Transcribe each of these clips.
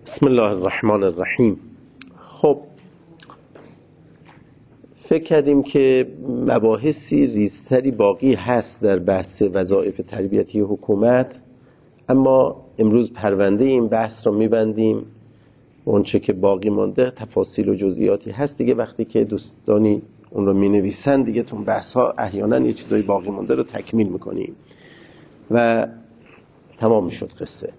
بسم الله الرحمن الرحیم. خب فکر کردیم که مباحثی ریزتری باقی هست در بحث وظایف تربیتی حکومت، اما امروز پرونده این بحث را میبندیم. اونچه که باقی مانده تفاصیل و جزئیاتی هست دیگه، وقتی که دوستانی اون رو مینویسن دیگه تو بحث ها احیانا یه چیزای باقی مانده رو تکمیل میکنیم و تمام شد قصه.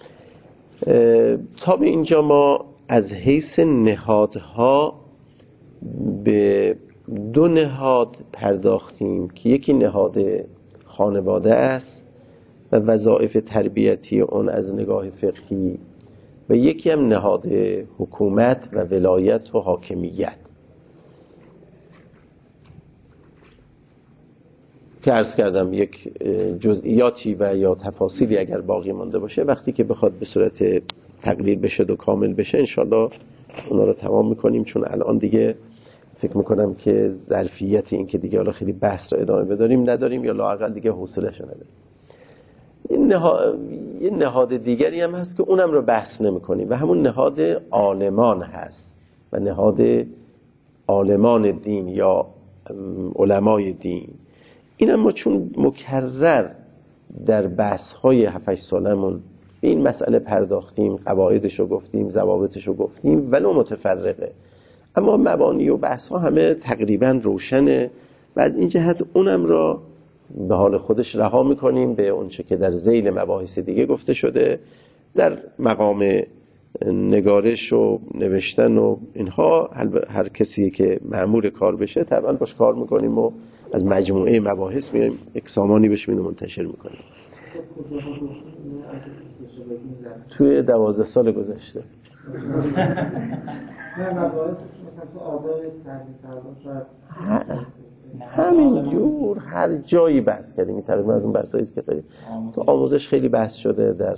تا به اینجا ما از حیث نهادها به دو نهاد پرداختیم که یکی نهاد خانواده است و وظایف تربیتی اون از نگاه فقهی، و یکی هم نهاد حکومت و ولایت و حاکمیت که عرض کردم یک جزئیاتی و یا تفاصیلی اگر باقی مانده باشه وقتی که بخواد به صورت تقریر بشه و کامل بشه انشالله اونا رو تمام میکنیم، چون الان دیگه فکر میکنم که ظرفیت این که دیگه حالا خیلی بحث رو ادامه بداریم نداریم یا لااقل دیگه حوصله‌شو نداریم. یه نهاد دیگری هم هست که اونم رو بحث نمیکنیم و همون نهاد عالمان هست و نهاد عالمان دین یا علمای دین. این هم ما چون مکرر در بحث‌های 7-8 سالمون به این مسئله پرداختیم، قواعدش رو گفتیم، ضوابطش رو گفتیم، ولو متفرقه، اما مبانی و بحث‌ها همه تقریبا روشنه و از این جهت اونم را به حال خودش رها می‌کنیم به اونچه که در ذیل مباحث دیگه گفته شده. در مقام نگارش و نوشتن و اینها هر کسی که مأمور کار بشه طبعا باش کار می‌کنیم و از مجموعه مباحث میایم یک سامانی بهش منتشر میکنیم. توی 12 سال گذشته همین جور هر جایی بحث کردیم. این تقریبا از اون بحثایی که خیلی تو آموزش خیلی بحث شده. در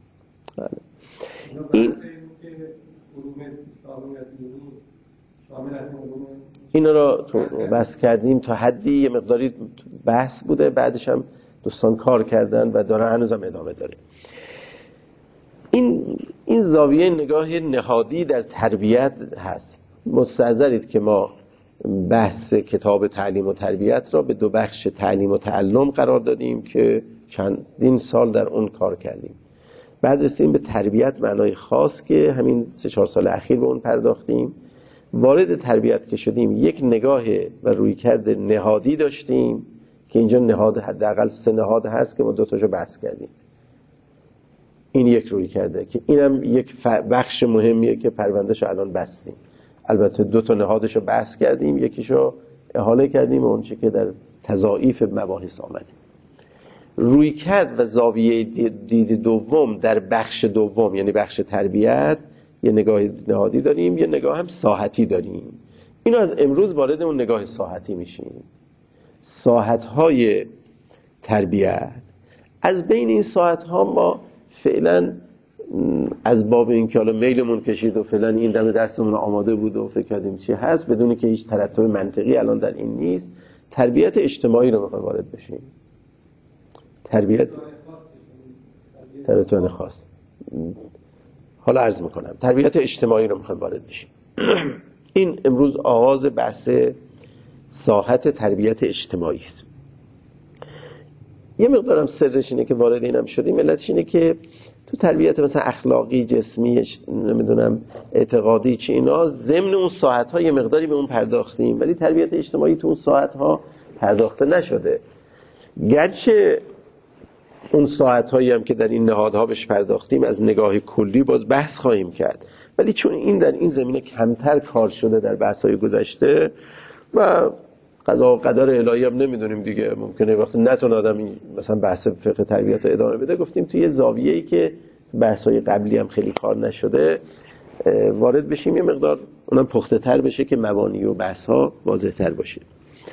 این اینا را تو بحث کردیم تا حدی یه مقداری بحث بوده، بعدش هم دوستان کار کردن و داره هنوزم ادامه داره. این زاویه نگاه نهادی در تربیت هست. مستحضرید که ما بحث کتاب تعلیم و تربیت را به دو بخش تعلیم و تعلم قرار دادیم که چندین سال در اون کار کردیم. بعد رسیدیم به تربیت معنای خاص که همین 3-4 سال اخیر به اون پرداختیم. وارد تربیت که شدیم یک نگاه و رویکرد نهادی داشتیم که اینجا نهاد حداقل 3 نهاد هست که ما 2 تاشو بحث کردیم. این یک رویکرده که اینم یک بخش مهمیه که پروندهشو الان بستیم. البته 2 تا نهادشو بحث کردیم، یکیشو احاله کردیم و اون چه که در تضاعیف مباحث آمده. رویکرد و زاویه دید دوم در بخش دوم یعنی بخش تربیت یه نگاه نهادی داریم، یه نگاه هم ساحتی داریم. اینو از امروز وارد اون نگاه ساحتی میشیم. ساحت‌های تربیت، از بین این ساحت‌ها ما فعلا از باب این که حالا میلمون کشید و فعلا این دم دستمون آماده بود و فکر کردیم چی هست بدون که هیچ ترتب منطقی الان در این نیست، تربیت اجتماعی رو میخوایم وارد بشیم. تربیت خاص حالا عرض میکنم. تربیت اجتماعی رو میخوایم وارد بشیم. این امروز آغاز بحث ساحت تربیت اجتماعی است. یه مقدارم سرش اینه که وارد اینم شدیم، علتش اینه که تو تربیت مثلا اخلاقی، جسمی، نمیدونم اعتقادی چی اینا ضمن اون ساحت‌ها یه مقداری به اون پرداختیم، ولی تربیت اجتماعی تو اون ساحت‌ها پرداخته نشده. گرچه اون ساعت‌هایی هم که در این نهادها بهش پرداختیم از نگاه کلی باز بحث خواهیم کرد، ولی چون این در این زمینه کمتر کار شده در بحث‌های گذشته و قضا و قدر الهی هم نمیدونیم دیگه، ممکنه وقتی نتونه آدم مثلا بحث فقه تربیت رو ادامه بده، گفتیم توی یه زاویه‌ای که بحث‌های قبلی هم خیلی کار نشده وارد بشیم، یه مقدار اونم پخته‌تر بشه که مبانی و بحث‌ها واضح‌تر باشه.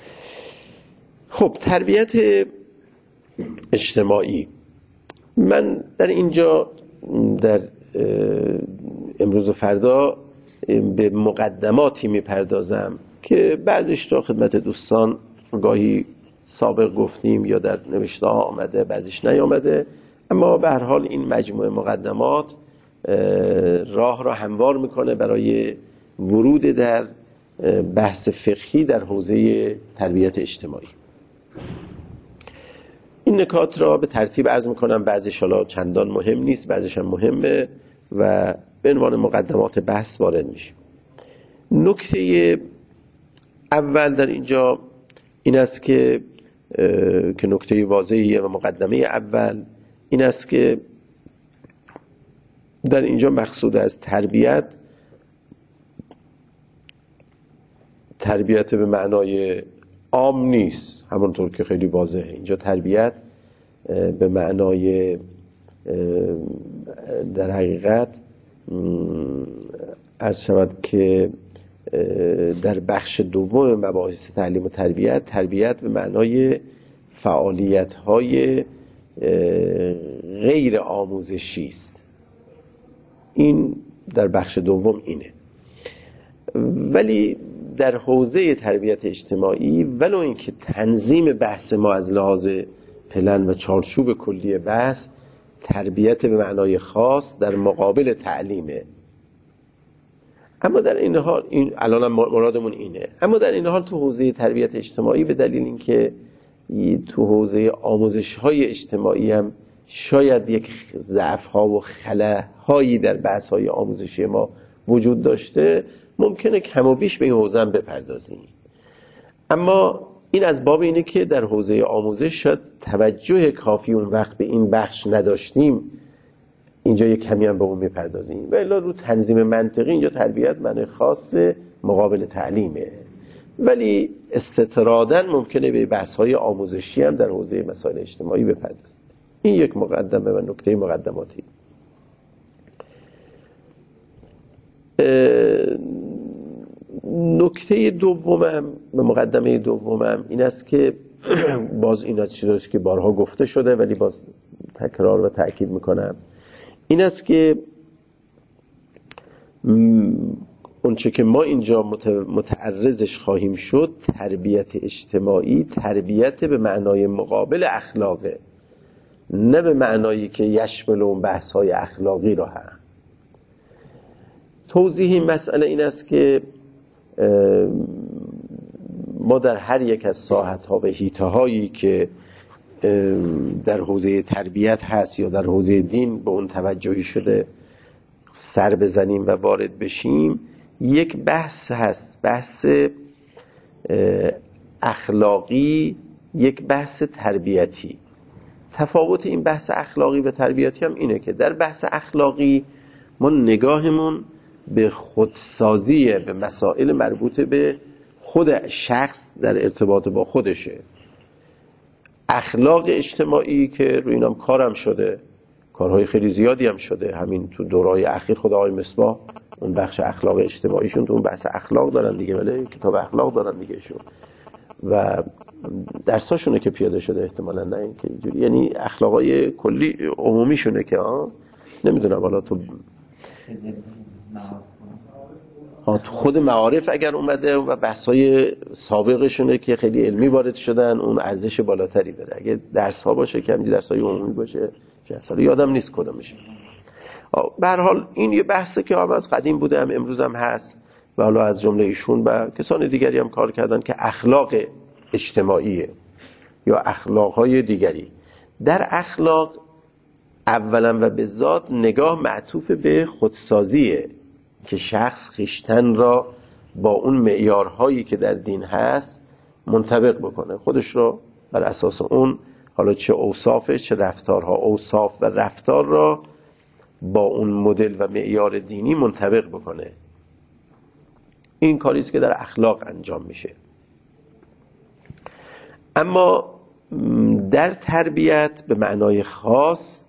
خب تربیت اجتماعی، من در اینجا در امروز و فردا به مقدماتی میپردازم که بعضیش را خدمت دوستان گاهی سابق گفتیم یا در نوشته ها آمده، بعضیش نیامده، اما به هر حال این مجموعه مقدمات راه را هموار میکنه برای ورود در بحث فقهی در حوزه تربیت اجتماعی. این نکات را به ترتیب عرض میکنم، بعضیش حالا چندان مهم نیست، بعضیش هم مهمه و به عنوان مقدمات بحث وارد میشیم. نکته اول در اینجا این است که نکته واضحیه و مقدمه اول این است که در اینجا مقصود از تربیت به معنای عام نیست، همونطور که خیلی واضحه. اینجا تربیت به معنای در حقیقت عرض شود که در بخش دوم مباحث تعلیم و تربیت به معنای فعالیت‌های غیر آموزشی است. این در بخش دوم اینه. ولی در حوزه تربیت اجتماعی ولو اینکه تنظیم بحث ما از لحاظ پلن و چارچوب کلی بحث تربیت به معنای خاص در مقابل تعلیمه، اما در این حال این الان مرادمون اینه، اما در این حال تو حوزه تربیت اجتماعی به دلیل اینکه تو حوزه آموزش‌های اجتماعی هم شاید یک ضعف‌ها و خلاهایی در بحث‌های آموزشی ما وجود داشته، ممکنه کم و بیش به این حوزه هم بپردازیم. اما این از باب اینه که در حوزه آموزش شاید توجه کافی اون وقت به این بخش نداشتیم، اینجا یک کمی هم به اون میپردازیم. و الا رو تنظیم منطقی اینجا تربیت معنی خاص مقابل تعلیمه، ولی استطراداً ممکنه به بحث‌های آموزشی هم در حوزه مسائل اجتماعی بپردازیم. این یک مقدمه و نکته مقدماتی. نکته دومم و مقدمه دومم این است که باز این چیزی که بارها گفته شده ولی باز تکرار و تأکید میکنم، این است که اونچه که ما اینجا متعرضش خواهیم شد تربیت اجتماعی تربیت به معنای مقابل اخلاقه، نه به معنایی که یشمل اون بحث‌های اخلاقی را هم. توضیح این مسئله این است که ما در هر یک از ساحت‌ها و حیطه‌هایی که در حوزه تربیت هست یا در حوزه دین به اون توجهی شده سر بزنیم و وارد بشیم، یک بحث هست، بحث اخلاقی، یک بحث تربیتی. تفاوت این بحث اخلاقی و تربیتی هم اینه که در بحث اخلاقی ما نگاهمون به خودسازی، به مسائل مربوط به خود شخص در ارتباط با خودشه. اخلاق اجتماعی که روی اینم کارم شده، کارهای خیلی زیادی هم شده، همین تو دورهای اخیر خود آقای مصباح اون بخش اخلاق اجتماعیشون تو اون بحث اخلاق دارن دیگه، ولی کتاب اخلاق دارن دیگه شون و درساشونه که پیاده شده احتمالاً، نه اینکه اینجوری، یعنی اخلاقای کلی عمومیشونه که نمیدونم حالا تو خود معارف اگر اومده و بحث‌های سابقشونه که خیلی علمی وارد شدن اون ارزش بالاتری داره. اگه درس‌ها باشه که همین درس‌های عمومی باشه چه اصلا یادم نیست کدومشه. به هر حال این یه بحثه که هم از قدیم بوده، هم امروز هم هست و حالا از جمله ایشون و کسان دیگری هم کار کردن که اخلاق اجتماعیه یا اخلاق‌های دیگری. در اخلاق اولا و به ذات نگاه معطوف به خودسازیه که شخص خویشتن را با اون معیارهایی که در دین هست منطبق بکنه، خودش را بر اساس اون، حالا چه اوصافش چه رفتارها، اوصاف و رفتار را با اون مدل و معیار دینی منطبق بکنه. این کاری است که در اخلاق انجام میشه. اما در تربیت به معنای خاص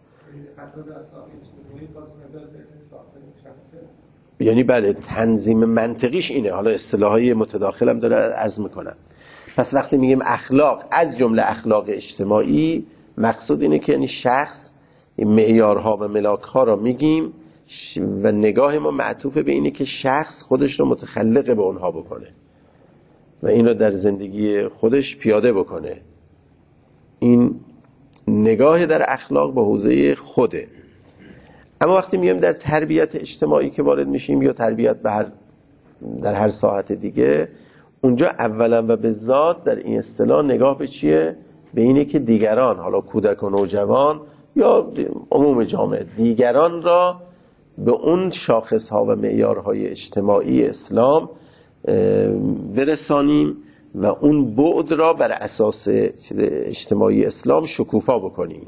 یعنی بله تنظیم منطقیش اینه، حالا اصطلاحای متداخلم داره عرض میکنم. پس وقتی میگیم اخلاق از جمله اخلاق اجتماعی، مقصود اینه که یعنی شخص معیارها و ملاکها را میگیم و نگاه ما معطوف به اینه که شخص خودش رو متخلق به اونها بکنه و این رو در زندگی خودش پیاده بکنه. این نگاه در اخلاق به حوزه خوده. اما وقتی میایم در تربیت اجتماعی که وارد میشیم یا تربیت در هر ساحت دیگه، اونجا اولا و به ذات در این اصطلاح نگاه به چیه؟ به اینه که دیگران، حالا کودک و نوجوان یا عموم جامعه، دیگران را به اون شاخص‌ها و معیارهای اجتماعی اسلام برسانیم و اون بعد را بر اساس اجتماعی اسلام شکوفا بکنیم.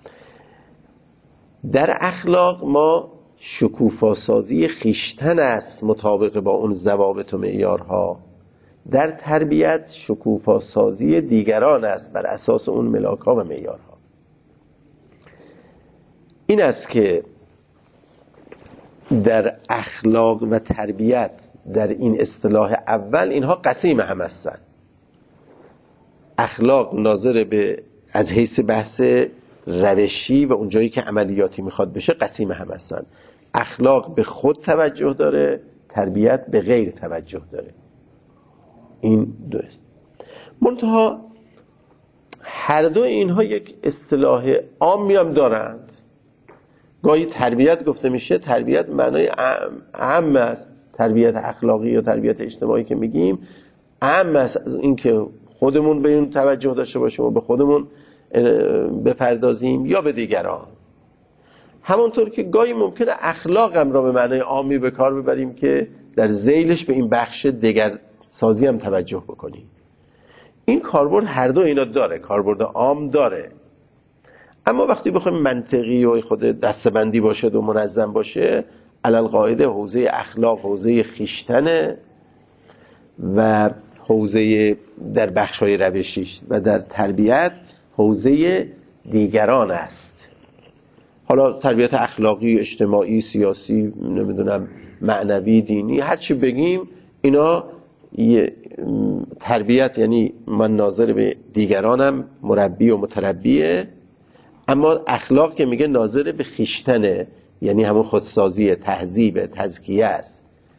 در اخلاق ما شکوفاسازی خیشتن است مطابق با اون ضوابط و معیارها. در تربیت شکوفاسازی دیگران است بر اساس اون ملاک‌ها و معیارها. این است که در اخلاق و تربیت در این اصطلاح اول اینها قسیم هم هستند. اخلاق ناظر به از حیث بحث روشی و اونجایی که عملیاتی میخواد بشه قسیم هم هستند. اخلاق به خود توجه داره، تربیت به غیر توجه داره. این دو است. منتها هر دو اینها یک اصطلاح عامی هم دارند. گاهی تربیت گفته میشه، تربیت معنای عام است. تربیت اخلاقی یا تربیت اجتماعی که میگیم عام است از این که خودمون به این توجه داشته باشیم و به خودمون بپردازیم یا به دیگران. همونطور که گاهی ممکنه اخلاق هم را به معنای عامی به کار ببریم که در ذیلش به این بخش دیگر سازی هم توجه بکنیم. این کاربرد هر دو اینا داره، کاربرد عام داره. اما وقتی بخوایم منطقی و خود دسته‌بندی باشه و منظم باشه، علل قاعده حوزه اخلاق حوزه خیشتنه و حوزه در بخش‌های روشیش و در تربیت حوزه دیگران است. حالا تربیت اخلاقی، اجتماعی، سیاسی، نمیدونم معنوی، دینی، هر چی بگیم اینا تربیت یعنی من ناظر به دیگرانم، مربی و متربیه. اما اخلاق که میگه ناظر به خیشتنه، یعنی همون خودسازی، تهذیب، تزکیه است.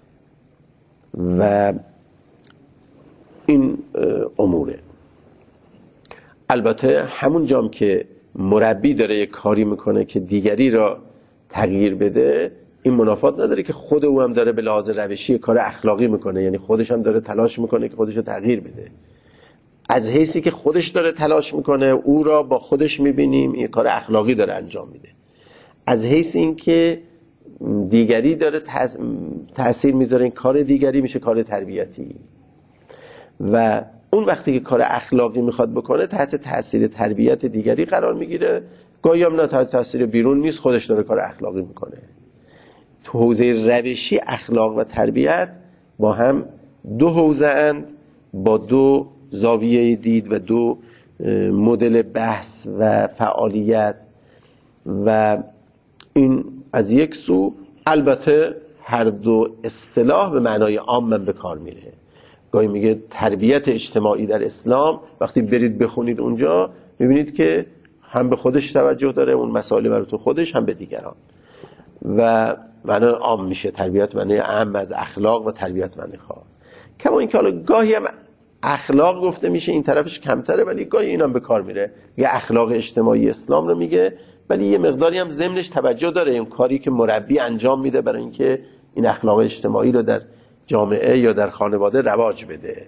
و این اموره. البته همون جام که مربی داره یک کاری میکنه که دیگری را تغییر بده، این منافات نداره که خود او هم داره به لحاظ روشی کار اخلاقی میکنه، یعنی خودش هم داره تلاش میکنه که خودش رو تغییر بده. از حیثی که خودش داره تلاش میکنه او را با خودش میبینیم این کار اخلاقی داره انجام میده. از حیث این که دیگری داره تأثیر میذاره، این کار دیگری میشه کار تربیتی. و اون وقتی که کار اخلاقی میخواد بکنه تحت تأثیر تربیت دیگری قرار میگیره. گاهی هم نه تحت تأثیر بیرون نیست، خودش داره کار اخلاقی میکنه. تو حوزه روشی اخلاق و تربیت با هم دو حوزه اند، با دو زاویه دید و دو مدل بحث و فعالیت. و این از یک سو البته هر دو اصطلاح به معنای عام من به کار میره. گاهی میگه تربیت اجتماعی در اسلام، وقتی برید بخونید اونجا میبینید که هم به خودش توجه داره، اون مسائل مربوط به خودش، هم به دیگران. و معنای عام میشه تربیت، معنای عام از اخلاق و تربیت معنی خاص. کما اینکه حالا گاهی هم اخلاق گفته میشه، این طرفش کمتره، ولی گاهی اینم به کار میره. یه اخلاق اجتماعی اسلام رو میگه، ولی یه مقداری هم ضمنش توجه داره این کاری که مربی انجام میده برای اینکه این اخلاق اجتماعی رو در جامعه یا در خانواده رواج بده.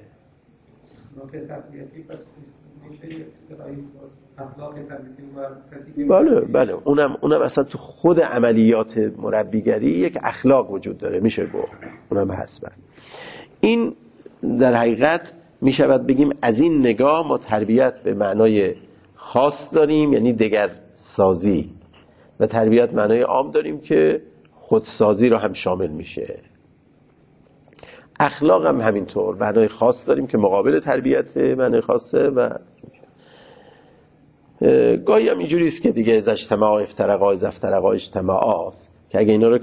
بله اونم اصلا تو خود عملیات مربیگری یک اخلاق وجود داره، میشه گفت اونم هست. این در حقیقت میشود بگیم از این نگاه ما تربیت به معنای خاص داریم، یعنی دگر سازی، و تربیت معنای عام داریم که خودسازی رو هم شامل میشه. اخلاق هم همینطور معنای خاص داریم که مقابل تربیت معنای خاصه. و گاهی هم اینجوری است که دیگه از اجتماع افترقا، از افترقا اجتماع است، که اگه اینا رو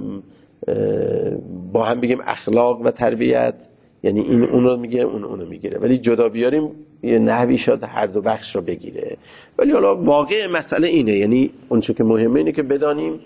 با هم بگیم اخلاق و تربیت، یعنی این اونو میگه اون اونو میگیره، ولی جدا بیاریم یه نحوی شد هر دو بخش رو بگیره. ولی حالا واقع مسئله اینه، یعنی اون چه که مهمه اینه که بدانیم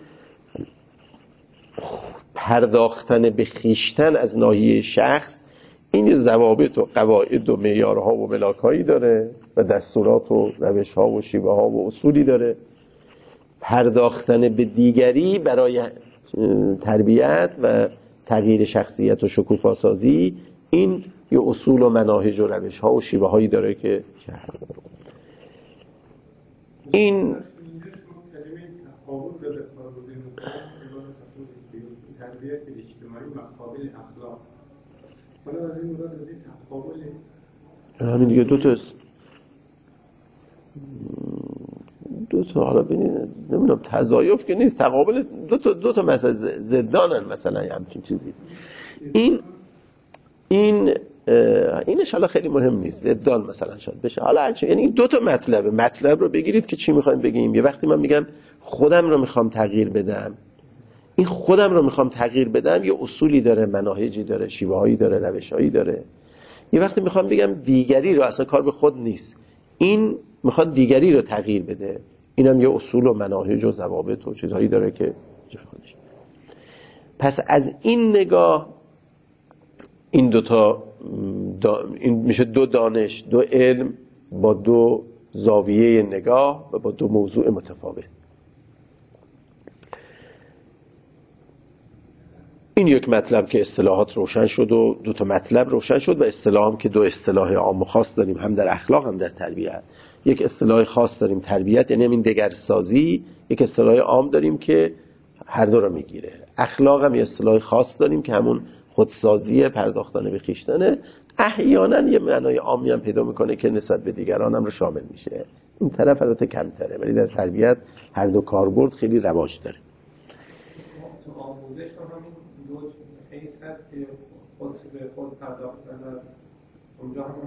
پرداختن به خیشتن از ناحیه شخص این ضوابط و قواعد و معیارها و ملاک‌هایی داره و دستورات و روش‌ها و شیوه‌ها و اصولی داره. پرداختن به دیگری برای تربیت و تغییر شخصیت و شکوفاسازی، این یه اصول و مناهج و روش ها و شیوه هایی داره که هست. این تربیت اجتماعی مقابل اخلاق، حالا از این مراد تقابل همین دیگه دو تا حالا ببینید نمیدونم تضایف که نیست، تقابل دو تا مثلا ضدانن، مثلا همچین چیزیست. این ان شاء الله خیلی مهم نیست، ضدان مثلا شاید بشه، حالا هرچی، یعنی دو تا مطلب رو بگیرید که چی میخوایم بگیم. یه وقتی من میگم خودم رو میخوام تغییر بدم، این خودم رو میخوام تغییر بدم یه اصولی داره، مناهجی داره، شیوه‌هایی داره، روش‌هایی داره. یه وقتی میخوام بگم دیگری رو، اصلا کار به خود نیست، این میخواد دیگری رو تغییر بده، اینم یه اصول و مناهج و ضوابط و چیزهایی داره که جای خودش. پس از این نگاه این دوتا این میشه دو دانش، دو علم با دو زاویه نگاه و با دو موضوع متفاوت. این یک مطلب که اصطلاحات روشن شد و دو تا مطلب روشن شد، و اصطلاح هم که دو اصطلاح عام و خاص داریم، هم در اخلاق هم در تربیت. یک اصطلاح خاص داریم تربیت، یعنی همین دگرسازی، یک اصطلاح عام داریم که هر دو رو میگیره. اخلاق هم یه اصطلاح خاص داریم که همون خودسازی، پرداختن به خویشتنه. احیانا یه معنای عامی هم پیدا میکنه که نسبت به دیگران هم رو شامل میشه. این طرف البته کمتره، ولی در تربیت هر دو کاربرد خیلی رواج داره. تو آموزش هم همین دو حیث هست که خود به خود پرداختن، اونجا هم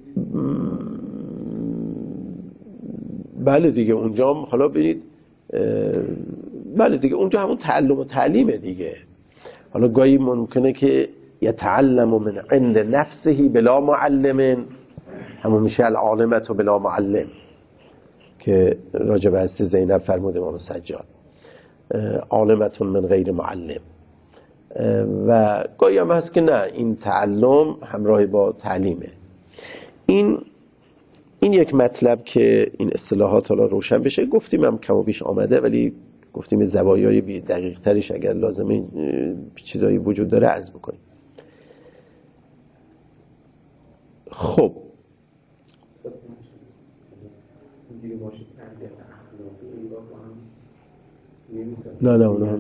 بله دیگه اونجا هم حالا ببینید، بله دیگه اونجا همون تعلم و تعلیمه دیگه. حالا گاهی ممکنه که یتعلم من عند نفسه بلا معلم، همون میشه العالمة بلا معلم که راجب هست زینب فرمود امام سجاد، عالمة من غیر معلم. و گاهی هم هست که نه، این تعلم همراه با تعلیمه. این یک مطلب که این اصطلاحات حالا روشن بشه، گفتیم هم کم و بیش آمده، ولی گفتیم زوایای دقیق ترش اگر لازمه چیزایی وجود داره عرض بکنیم. خب نه اونا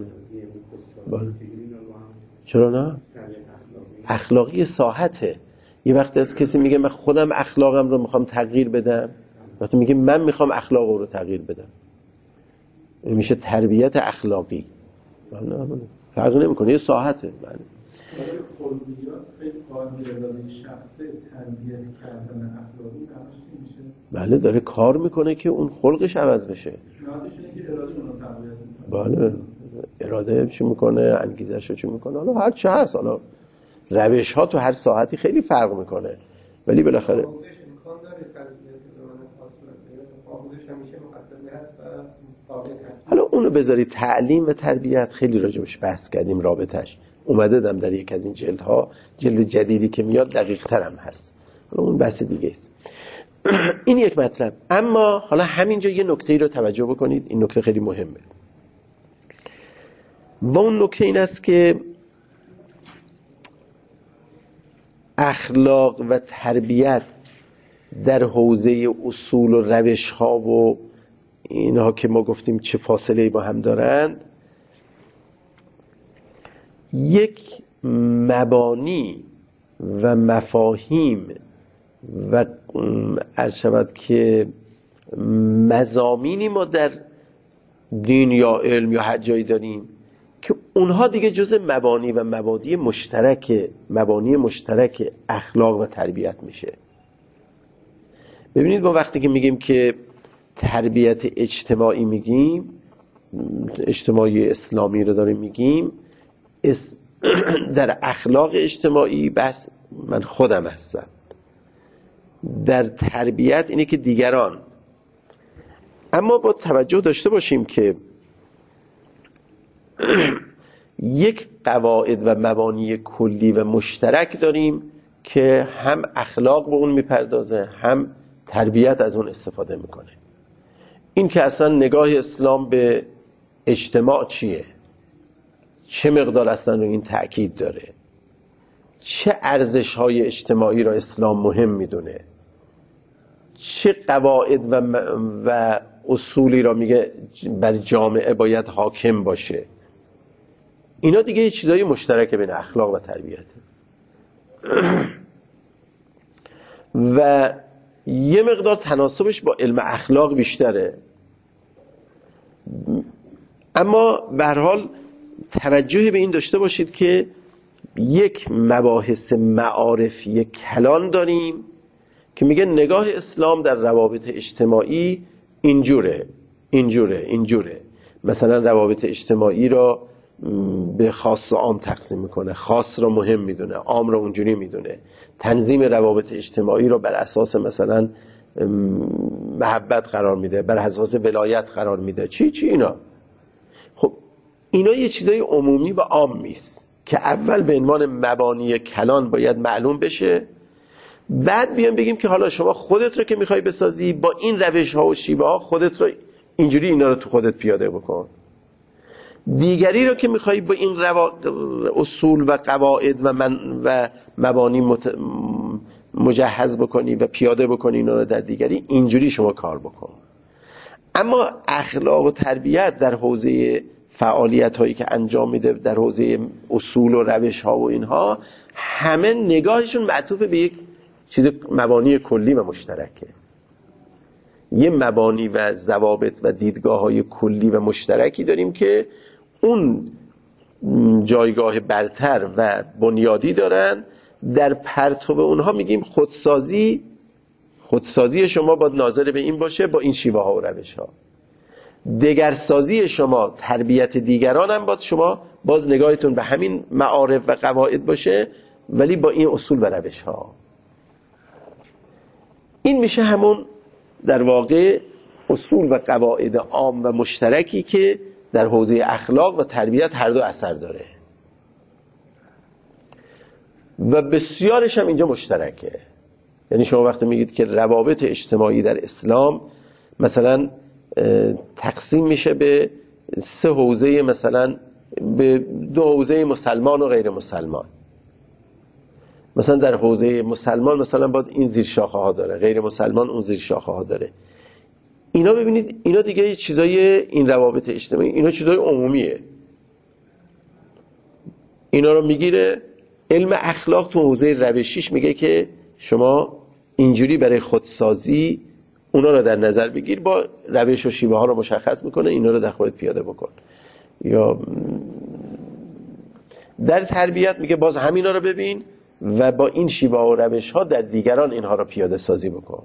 چرا نه؟ اخلاقی ساحته. یه وقتی از کسی میگه من خودم اخلاقم رو میخوام تغییر بدم، وقتی میگه من میخوام اخلاق رو تغییر بدم، این میشه تربیت اخلاقی. فرق نمیکنه، یه ساحته. برای خلقیات خیلی قابل دادن شخص تربیت کردن اخلاقی همش میشه. بله داره کار میکنه که اون خلقش عوض بشه. شناختش اینه که اراده اونو تقویت میکنه. بله اراده چی میکنه، انگیزش رو چی میکنه، حالا هر چه هست، حالا روش ها تو هر ساعتی خیلی فرق میکنه، ولی بالاخره آموزش امکان داره تربیت زمان خاص رو. آموزش همیشه مقدمه هست و قابل هست. حالا اونو بذاری تعلیم و تربیت خیلی راجبش بحث کردیم، رابطش اومده دم در یک از این جلدها، جلد جدیدی که میاد دقیق تر هم هست، حالا اون بحث دیگه است. این یک مطلب. اما حالا همینجا یه نکته‌ای رو توجه بکنید، این نکته خیلی مهمه. و اون نکته این است که اخلاق و تربیت در حوزه اصول و روش ها و اینها که ما گفتیم چه فاصله‌ای با هم دارند، یک مبانی و مفاهیم و عرض شود که مضامینی ما در دین یا علم یا هر جایی داریم که اونها دیگه جزء مبانی و مبانی مشترک اخلاق و تربیت میشه. ببینید ما وقتی که میگیم که تربیت اجتماعی میگیم، اجتماعی اسلامی رو داریم میگیم، در اخلاق اجتماعی بس من خودم هستم، در تربیت اینه که دیگران. اما با توجه داشته باشیم که یک قواعد و مبانی کلی و مشترک داریم که هم اخلاق به اون میپردازه، هم تربیت از اون استفاده میکنه. این که اصلا نگاه اسلام به اجتماع چیه، چه مقدار اصلا رو این تأکید داره، چه ارزش‌های اجتماعی را اسلام مهم میدونه، چه قواعد و اصولی را میگه بر جامعه باید حاکم باشه. اینا دیگه یه چیزای مشترک بین اخلاق و تربیته و یه مقدار تناسبش با علم اخلاق بیشتره، اما به هر حال توجه به این داشته باشید که یک مباحث معارفی کلان داریم که میگه نگاه اسلام در روابط اجتماعی اینجوره. مثلا روابط اجتماعی را به خاص و عام تقسیم میکنه، خاص را مهم میدونه، عام را اونجوری میدونه، تنظیم روابط اجتماعی را بر اساس مثلا محبت قرار میده، بر اساس ولایت قرار میده، چی اینا. خب اینا یه چیزای عمومی و عام نیست که اول به عنوان مبانی کلان باید معلوم بشه، بعد بیان بگیم که حالا شما خودت رو که میخوای بسازی با این روش ها و شیوه ها خودت رو اینجوری اینا رو تو خودت پیاده بکن، دیگری رو که میخوای با این اصول و قواعد و مبانی مجهز بکنی و پیاده بکنی اینا رو در دیگری، اینجوری شما کار بکن. اما اخلاق و تربیت در حوزه فعالیت هایی که انجام میده، در حوزه اصول و روش ها و اینها، همه نگاهشون معطوف به یک چیز مبانی کلی و مشترکه. یه مبانی و ضوابط و دیدگاه های کلی و مشترکی داریم که اون جایگاه برتر و بنیادی دارن. در پرتو اونها میگیم خودسازی شما باید ناظر به این باشه با این شیوه ها و روش ها. دگرسازی شما، تربیت دیگران هم باید شما باز نگاهتون به همین معارف و قواعد باشه، ولی با این اصول و روش ها. این میشه همون در واقع اصول و قواعد عام و مشترکی که در حوزه اخلاق و تربیت هر دو اثر داره و بسیارش هم اینجا مشترکه. یعنی شما وقتی میگید که روابط اجتماعی در اسلام مثلا تقسیم میشه به 3 حوزه، مثلا به 2 حوزه مسلمان و غیر مسلمان. مثلا در حوزه مسلمان مثلا باید این زیر شاخه ها داره، غیر مسلمان اون زیر شاخه ها داره. اینا ببینید اینا دیگه چیزای، این روابط اجتماعی اینا چیزای عمومیه، اینا رو میگیره. علم اخلاق تو حوزه روشیش میگه که شما اینجوری برای خودسازی اونا رو در نظر بگیر، با روش و شیوه ها رو مشخص میکنه، اینا رو در خودت پیاده بکن. یا در تربیت میگه باز همینا رو ببین و با این شیوه و روش ها در دیگران اینها رو پیاده سازی بکن.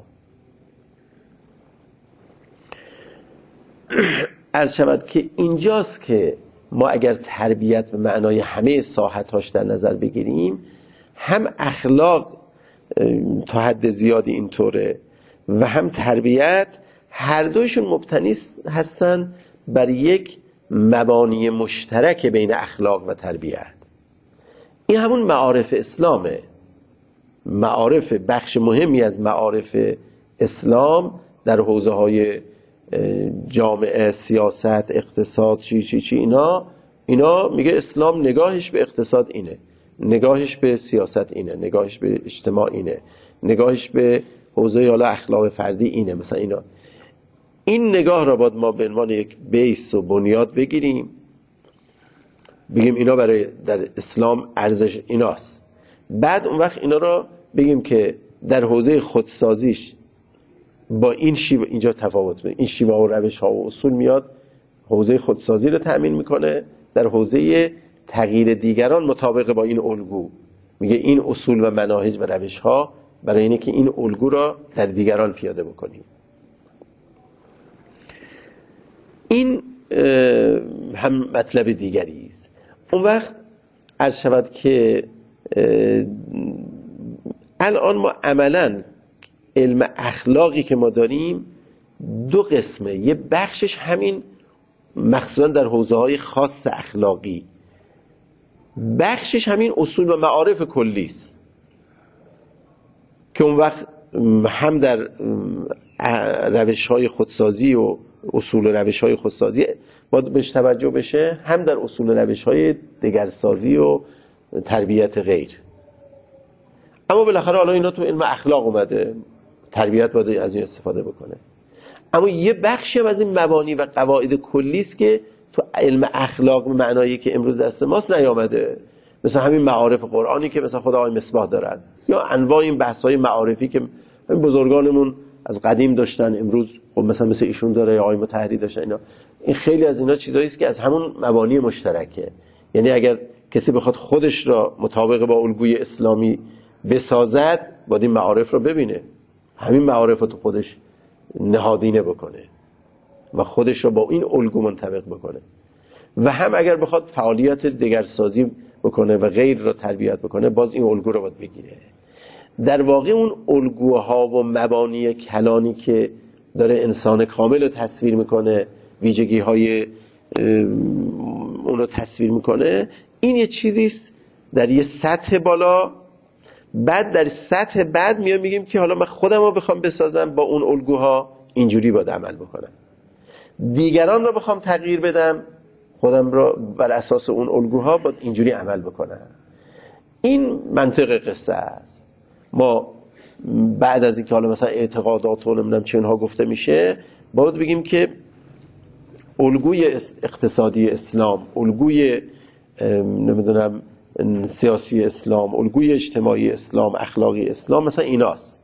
عرض شود که اینجاست که ما اگر تربیت و معنای همه ساحت‌هاش در نظر بگیریم، هم اخلاق تا حد زیادی اینطوره و هم تربیت، هر دویشون مبتنی هستن بر یک مبانی مشترک بین اخلاق و تربیت. این همون معارف اسلامه. معارف، بخش مهمی از معارف اسلام در حوزه های جامعه، سیاست، اقتصاد، چی اینا میگه اسلام نگاهش به اقتصاد اینه، نگاهش به سیاست اینه، نگاهش به اجتماع اینه، نگاهش به حوزه حالا اخلاق فردی اینه. مثلا اینا، این نگاه را باید ما به عنوان یک بیس و بنیاد بگیریم، بگیم اینا برای در اسلام ارزش ایناست. بعد اون وقت اینا را بگیم که در حوزه خودسازیش با این شیوه، اینجا تفاوت بده، این شیوه و روش ها و اصول میاد حوزه خودسازی رو تأمین میکنه، در حوزه تغییر دیگران مطابق با این الگو میگه این اصول و مناهج و روش ها برای اینه که این الگو را در دیگران پیاده بکنیم. این هم مطلب دیگری است. اون وقت عرض شود که الان ما عملاً علم اخلاقی که ما داریم 2 قسمه. یه بخشش همین مخصوصا در حوزه‌های خاص اخلاقی، بخشش همین اصول و معارف کلی است که اون وقت هم در روش‌های خودسازی و اصول و روش‌های خودسازی باید بهش توجه بشه، هم در اصول و روش‌های دگرسازی و تربیت غیر. اما بالاخره حالا اینا تو علم اخلاق اومده، تربیت باید از این استفاده بکنه. اما یه بخشی هم از این مبانی و قواعد کلی است که تو علم اخلاق به معنایی که امروز دست ماست نیامده، مثلا همین معارف قرآنی که مثلا خود آقای مصباح دارن، یا انواع این بحث‌های معارفی که بزرگانمون از قدیم داشتن، امروز خب مثل ایشون داره، یا آقای مطهری داشتن. این خیلی از اینا چیزایی است که از همون مبانی مشترکه. یعنی اگر کسی بخواد خودش را مطابق با الگوی اسلامی بسازد، باید این معارف رو ببینه، همین معارف رو تو خودش نهادینه بکنه و خودش رو با این الگو منطبق بکنه. و هم اگر بخواد فعالیت دگرسازی بکنه و غیر را تربیت بکنه، باز این الگو رو باید بگیره. در واقع اون الگوها و مبانی کلانی که داره انسان کامل رو تصویر میکنه، ویژگی های اون رو تصویر میکنه، این یه چیزیست در یه سطح بالا. بعد در سطح بعد میگیم که حالا من خودم رو بخوام بسازم با اون الگوها، اینجوری باید عمل بکنم. دیگران رو بخوام تغییر بدم، خودم رو بر اساس اون الگوها باید اینجوری عمل بکنم. این منطق قصه است. ما بعد از اینکه حالا مثلا اعتقادات و نمیدونم چه اینها گفته میشه، باید بگیم که الگوی اقتصادی اسلام، الگوی نمیدونم سیاسی اسلام، الگوی اجتماعی اسلام، اخلاقی اسلام، مثلا ایناست.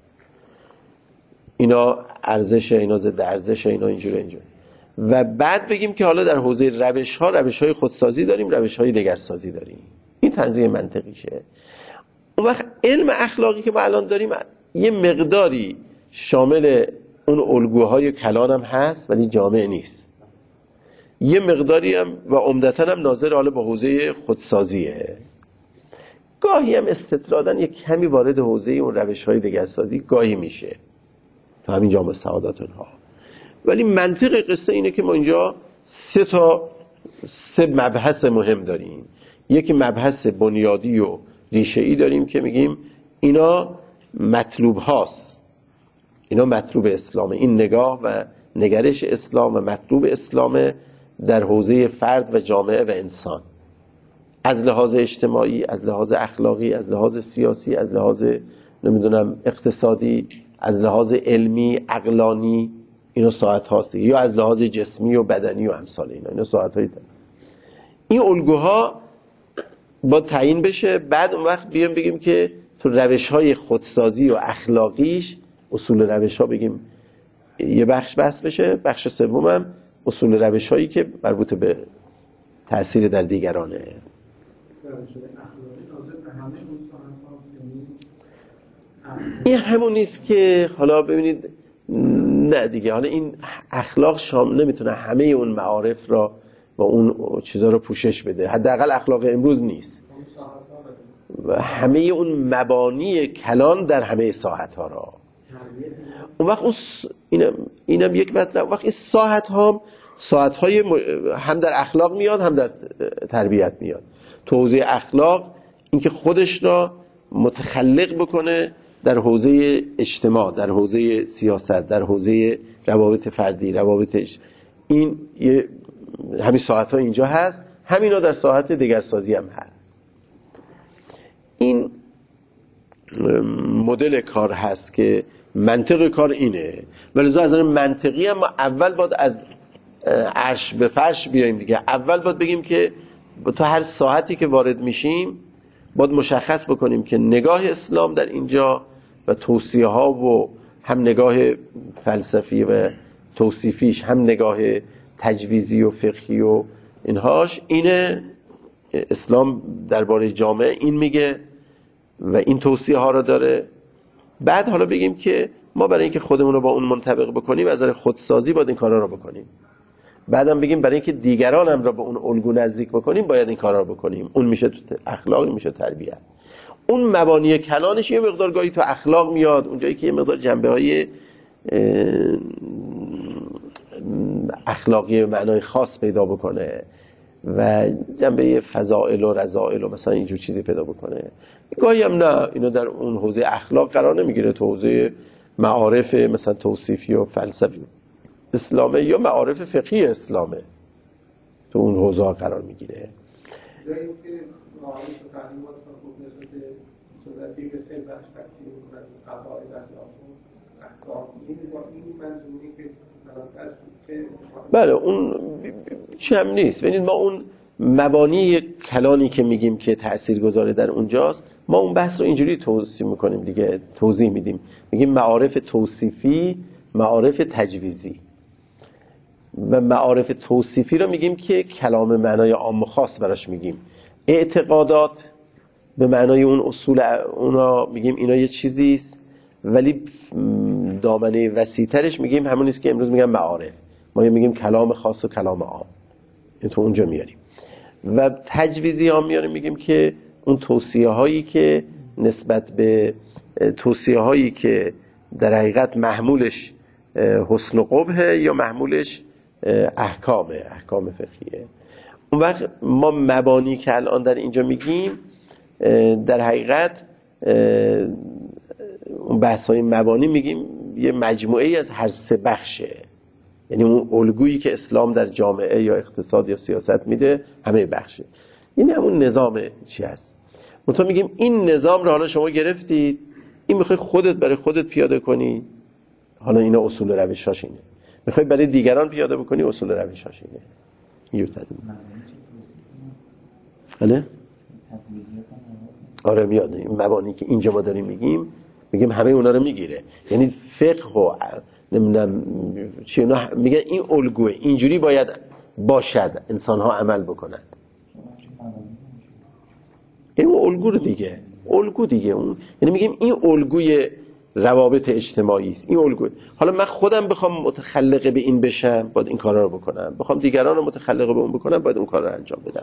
اینا ارزش، اینا ضد ارزش، اینا اینجوری. و بعد بگیم که حالا در حوزه روش‌های خودسازی داریم، روش‌های دگرسازی داریم. این تنظیم منطقیشه. اون وقت علم اخلاقی که ما الان داریم یه مقداری شامل اون الگوهای کلان هم هست، ولی جامع نیست. یه مقداری هم و عمدتاً هم ناظر حالا به حوزه خودسازیه. گاهی هم استطراداً یک کمی وارد حوزه اون روش‌های دگرسازی گاهی میشه تو همین جامعه سعادت اونها. ولی منطق قصه اینه که ما اینجا سه مبحث مهم داریم. یکی مبحث بنیادی و ریشه‌ای داریم که میگیم اینا مطلوب هاست، اینا مطلوب اسلامه، این نگاه و نگرش اسلام و مطلوب اسلام در حوزه فرد و جامعه و انسان، از لحاظ اجتماعی، از لحاظ اخلاقی، از لحاظ سیاسی، از لحاظ نمیدونم اقتصادی، از لحاظ علمی عقلانی، اینا ساعت هاست، یا از لحاظ جسمی و بدنی و امثال اینا ساعت هایی دارن. این الگوها با تعیین بشه، بعد اون وقت بگیم که تو روش‌های خودسازی و اخلاقیش اصول روش‌ها بگیم یه بخش بحث بشه، بخش سومم اصول روش‌هایی که مربوط به تأثیر در دیگرانه. این همون نیست که حالا ببینید، نه دیگه، حالا این اخلاق نمیتونه همه اون معارف را و اون چیزا رو پوشش بده، حداقل اخلاق امروز نیست و همه اون مبانی کلان در همه ساحت ها را. اون وقت اینم یک مطلب. وقت این ساحت های هم در اخلاق میاد، هم در تربیت میاد. تو حوزه اخلاق اینکه خودش را متخلق بکنه در حوزه اجتماع، در حوزه سیاست، در حوزه روابط فردی، این همین ساعت ها اینجا هست، همینا در ساعت دگرسازی هم هست. این مدل کار هست که منطق کار اینه، ولی از نظر منطقی هم ما اول باید از عرش به فرش بیایم دیگه. اول باید بگیم که تو هر ساعتی که وارد میشیم باید مشخص بکنیم که نگاه اسلام در اینجا و توصیه ها و هم نگاه فلسفی و توصیفیش، هم نگاه تجویزی و فقهی و اینهاش، اینه اسلام درباره جامعه این میگه و این توصیه ها رو داره. بعد حالا بگیم که ما برای اینکه خودمون رو با اون منطبق بکنیم از نظر خودسازی باید این کارا رو بکنیم. بعدم بگیم برای اینکه دیگران هم را به اون الگو نزدیک بکنیم باید این کارا رو بکنیم. اون میشه تو اخلاق، میشه تربیت. اون مبانی کلانش یه مقدار گاهی تو اخلاق میاد، اونجایی که یه مقدار جنبه‌های اخلاقی معنای خاص پیدا بکنه و جنبه فضائل و رذائل و مثلا اینجور چیزی پیدا بکنه. گاهی هم نه، اینو در اون حوزه اخلاق قرار نمیگیره، تو حوزه معارف مثلا توصیفی و فلسفی اسلامه یا معارف فقهی اسلامه تو اون حوزه قرار میگیره. جایی که معارف و تعلیمات خوب نسبت صورتی که سه بخش تقسیم می‌کنن قواعد اخلاق این منظومه که بله اون چی هم نیست. ببینید ما اون مبانی کلانی که میگیم که تاثیرگذاره در اونجاست، ما اون بحث رو اینجوری توضیح میکنیم دیگه، توضیح میدیم، میگیم معارف توصیفی، معارف تجویزی. و معارف توصیفی رو میگیم که کلام معنای عام و خاص براش میگیم. اعتقادات به معنای اون اصول اونا میگیم اینا یه چیزیست، ولی دامنه وسیع‌ترش میگیم همون نیست که امروز میگم معارف، ما میگیم کلام خاص و کلام عام، این تو اونجا میاریم. و تجویزی ها میاریم میگیم که اون توصیه هایی که نسبت به توصیه هایی که در حقیقت محمولش حسن و قبحه یا محمولش احکام فقهیه. اون وقت ما مبانی که الان در اینجا میگیم در حقیقت اون بحث های مبانی میگیم یه مجموعه از هر سه بخشه، یعنی اون الگویی که اسلام در جامعه یا اقتصاد یا سیاست میده همه بخشه، یعنی همون نظام چی هست. منتها میگیم این نظام رو حالا شما گرفتید، این میخوای خودت برای خودت پیاده کنی، حالا اینا اصول روشاش اینه، میخوای برای دیگران پیاده بکنی، اصول روشاش اینه. اینجور تدیم بله؟ آره میاد. این مبانی که اینجا ما داریم میگیم همه اونا رو میگیره، یعنی فقه و نمیدونم چی اونا میگن این الگوه، اینجوری باید باشد انسان ها عمل بکنن. یعنی اون الگو رو دیگه، الگو دیگه اون، یعنی میگیم این الگوی روابط اجتماعی است، این الگو. حالا من خودم بخوام متخلق به این بشم باید این کارا رو بکنم، بخوام دیگران رو متخلق به اون بکنم باید اون کارا رو انجام بدم.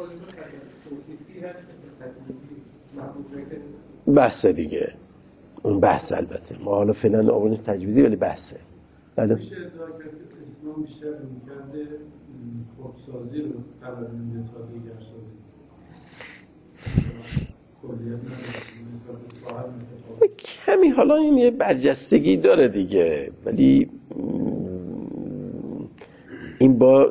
بحث دیگه، اون بحث البته ما حالا فعلا آوریم تجویزی، ولی بحثه. بله میشه ادعا کرد اسلام بیشتر می‌کرده خودسازی رو قرار میده تا دیگرسازی. کمی حالا این یه برجستگی داره دیگه، ولی این با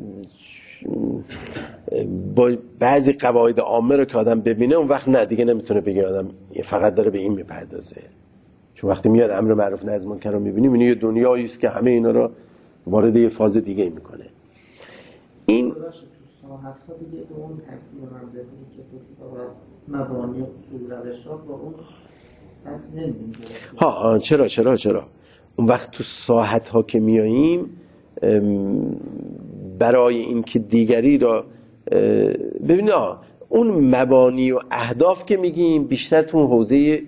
بعضی قواعد عامه رو که آدم ببینه اون وقت نه دیگه نمیتونه بگه آدم فقط داره به این میپردازه. چون وقتی میاد امر معروف نهی از منکر رو میبینی، میبینی یه دنیایی است که همه اینا رو وارد یه فاز دیگه میکنه. این ساحت‌ها دیگه اون تکمیل منظوری که تو کتاب از مبانی اصول روش‌ها با اون سطح نمی‌بینیم. چرا اون وقت تو ساحت‌ها که میاییم برای این که دیگری را ببینید اون مبانی و اهداف که میگیم بیشتر تو اون حوزه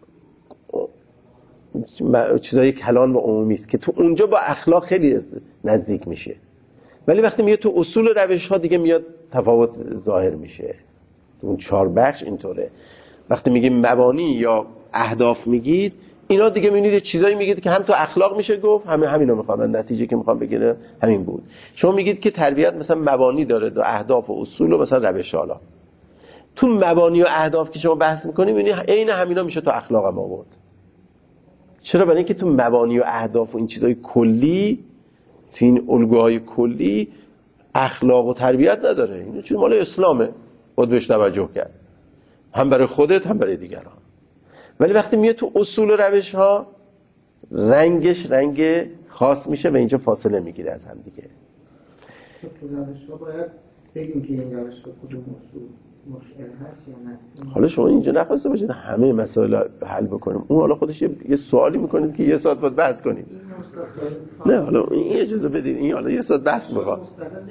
چیزای کلان و عمومی است که تو اونجا با اخلاق خیلی نزدیک میشه، ولی وقتی میاد تو اصول و روش ها دیگه میاد تفاوت ظاهر میشه. تو اون 4 بخش اینطوره. وقتی میگیم مبانی یا اهداف میگید، اینا دیگه میبینید چیزایی میگید که هم تو اخلاق میشه گفت، همینا میخوام نتیجه که میخوام بگیرم همین بود. شما میگید که تربیت مثلا مبانی داره، دو اهداف و اصول و مثلا روش ها. تو مبانی و اهداف که شما بحث میکنید میبینید عین همینا میشه تو اخلاق هم آورد. چرا؟ برای اینکه تو مبانی و اهداف و این چیزای کلی، تو این الگوهای کلی اخلاق و تربیت نداره. این چیز مال اسلامه، باید بهش توجه کرد، هم برای خودت هم برای دیگران. ولی وقتی میاد تو اصول و روش ها رنگش رنگ خاص میشه و اینجا فاصله میگیره از هم دیگه. تو روش ها باید بگیم که این روش ها کدوم اصول مشکل هست یا نه. حالا شما اینجا نخواسته باشید همه مسائل حل بکنیم، اون حالا خودش یه سوالی میکنید که 1 ساعت باید بحث کنیم. نه حالا این اجازه بدید، این حالا 1 ساعت بحث میخواد.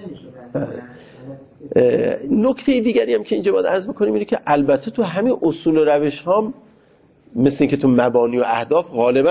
نکته دیگری هم که اینجا باید عرض بکنیم اینه که البته تو همین اصول و روش ها مثل این که تو مبانی و اهداف غالبا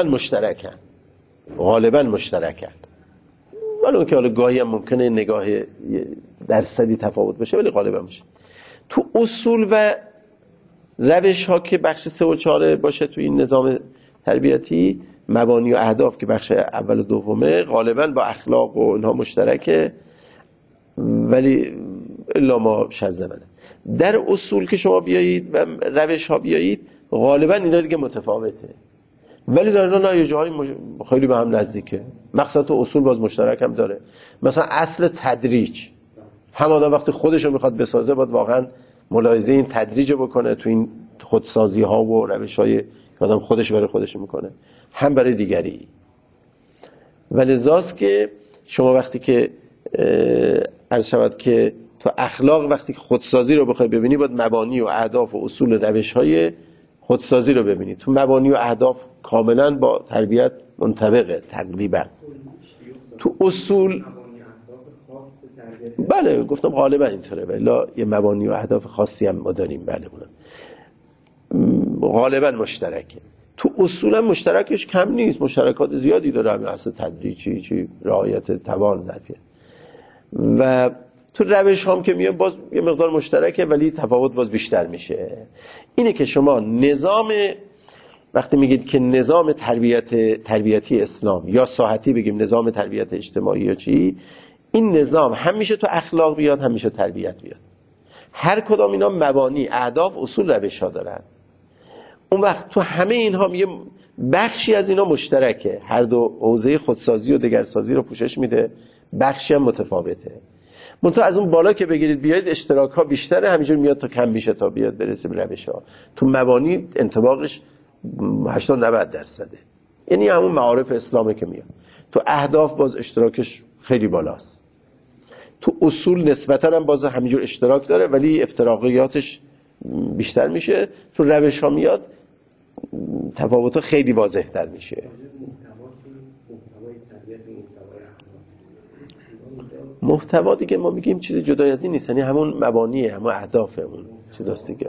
مشترکن. ولی اون که حالا گاهی هم ممکنه نگاه درصدی تفاوت باشه، ولی غالبا میشه. تو اصول و روش ها که بخش 3 و 4 باشه تو این نظام تربیتی، مبانی و اهداف که بخش اول و دومه غالبا با اخلاق و اینها مشترکه، ولی الا ما شذ. در اصول که شما بیایید و روش ها بیایید غالبا اینا دیگه متفاوته. ولی در اینا نه، یه جایی خیلی به هم نزدیکه. مقصد و اصول باز مشترک هم داره. مثلا اصل تدریج، هم آدم وقتی خودشو میخواد بسازه باید واقعا ملاحظه این تدریج بکنه تو این خودسازی ها و روش های که آدم خودش برای خودش میکنه، هم برای دیگری. ولذاست که شما وقتی که عرض شود که تو اخلاق وقتی که خودسازی رو بخوای ببینی باید مبانی و اهداف و اصول و روش های خودسازی رو ببینی. تو مبانی و اهداف کاملا با تربیت منطبقه تقریبا. تو اصول بله گفتم غالبا اینطوره، ولی یه مبانی و اهداف خاصی هم ما داریم. بله اونم غالبا مشترکه. تو اصول هم مشترکش کم نیست، مشترکات زیادی داره، همین اصل تدریجی چی رعایت توان ظرفیت. و تو روش هم که میاد باز یه مقدار مشترکه ولی تفاوت باز بیشتر میشه. اینه که شما نظام، وقتی میگید که نظام تربیتی اسلام یا ساحتی بگیم نظام تربیت اجتماعی یا چی، این نظام هم میشه تو اخلاق بیاد هم میشه تربیت بیاد. هر کدام اینا مبانی، اهداف، اصول، روش ها دارن. اون وقت تو همه اینها یه بخشی از اینا مشترکه، هر دو حوزه خودسازی و دگرسازی رو پوشش میده، بخشی هم متفاوته. منتها از اون بالا که بگیرید بیاید اشتراک ها بیشتره، همینجور میاد تا کم میشه تا بیاد برسه به روش ها. تو مبانی انطباقش 80-90%، یعنی همون معارف اسلامه که میاد. تو اهداف باز اشتراکش خیلی بالاست. تو اصول نسبتا هم باز همینجور اشتراک داره ولی افتراقیاتش بیشتر میشه. تو روش ها میاد تفاوت‌ها خیلی واضح تر میشه. محتوا دیگه ما میگیم چیز جدای از این نیست، یعنی همون مبانیه، همون اهدافمون چیز هست دیگه.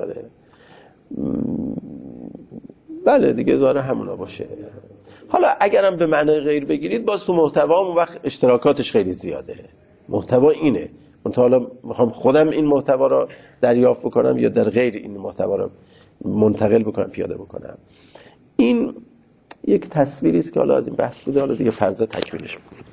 بله دیگه ظاهر همونا باشه. حالا اگرم به معنای غیر بگیرید باز تو محتوا اون وقت اشتراکاتش خیلی زیاده. محتوا اینه، حالا میخوام خودم این محتوا رو دریافت بکنم یا در غیر این محتوا رو منتقل بکنم، پیاده بکنم. این یک تصویری است که حالا از این بحث بوده، حالا دیگه فردا تکمیلش می‌کنم.